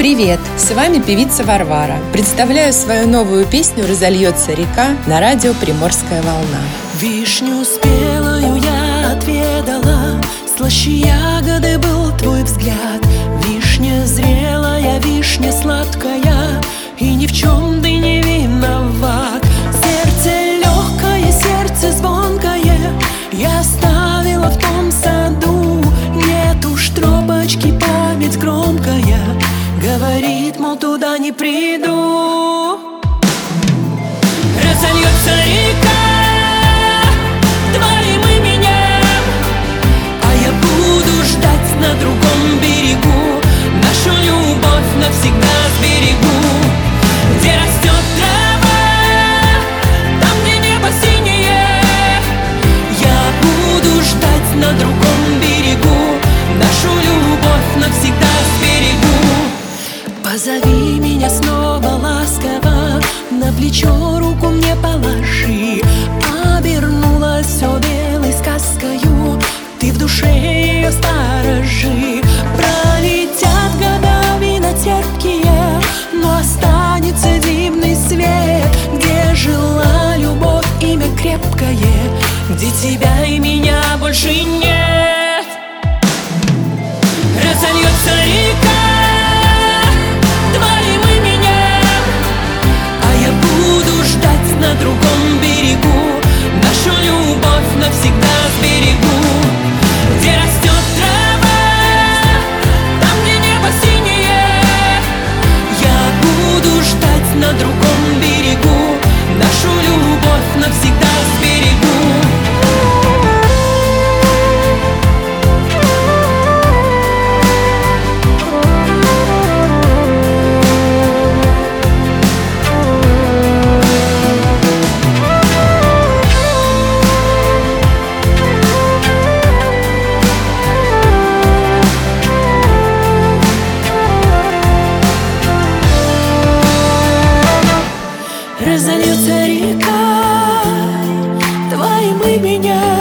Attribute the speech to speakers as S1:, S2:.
S1: Привет! С вами певица Варвара. Представляю свою новую песню «Разольется река» на радио «Приморская волна».
S2: Вишню спелую я отведала, слаще ягоды был твой взгляд. Вишня зрелая, вишня сладкая, и ни в чем ты не виноват. Сердце легкое, сердце звонкое я оставила в том саду. Нет уж тропочки, память громкая говорит, мол, туда не приду. Разольется река, твоим именем, а я буду ждать на другом берегу. Нашу любовь навсегда сберегу. Где растет трава, там, где небо синее, я буду ждать на другом берегу. Нашу любовь навсегда сберегу. Позови меня снова ласково, на плечо руку мне положи. Обернулась все белой сказкою, ты в душе ее сторожи. Пролетят года винотерпкие, но останется дивный свет, где жила любовь, имя крепкое, где тебя и меня больше нет. Разольется река твоим именем, а я буду ждать на другом берегу. Нашу любовь навсегда сберегу. Где растет трава, там, где небо синее, я буду ждать на другом берегу. Нашу любовь навсегда сберегу. Разольется река твоим именем,